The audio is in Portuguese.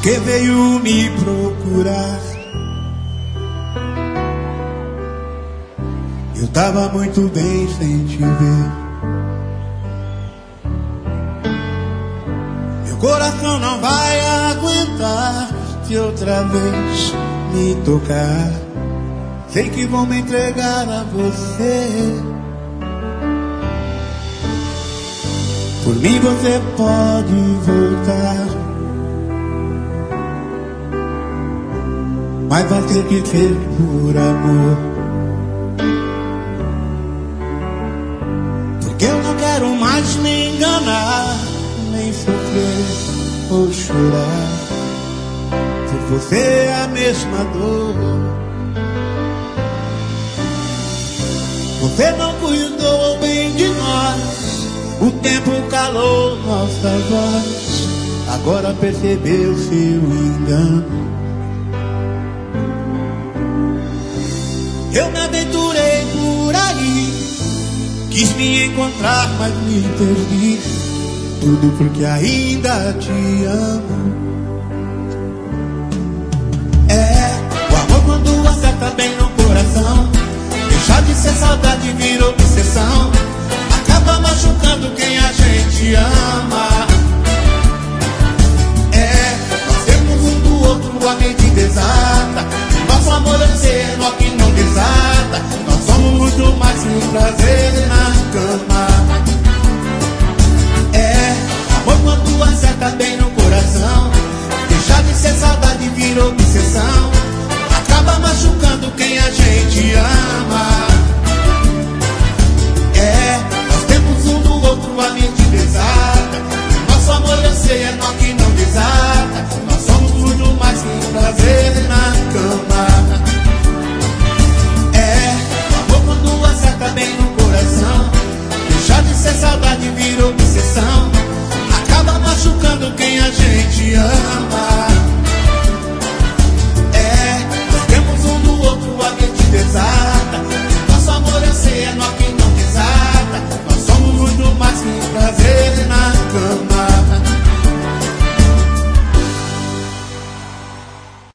porque veio me procurar. Eu tava muito bem sem te ver. Meu coração não vai aguentar se outra vez me tocar. Sei que vou me entregar a você. Por mim você pode voltar, mas vai ter que ser por amor. Porque eu não quero mais me enganar, nem sofrer ou chorar. Por você é a mesma dor. Você não cuidou bem de nós, o tempo calou nossa voz. Agora percebeu seu engano. Eu me aventurei por aí, quis me encontrar, mas me perdi. Tudo porque ainda te amo. O amor quando acerta bem no coração, deixar de ser saudade virou obsessão. Acaba machucando quem a gente ama. Nós temos um do outro a medida exata. Nosso amor é ser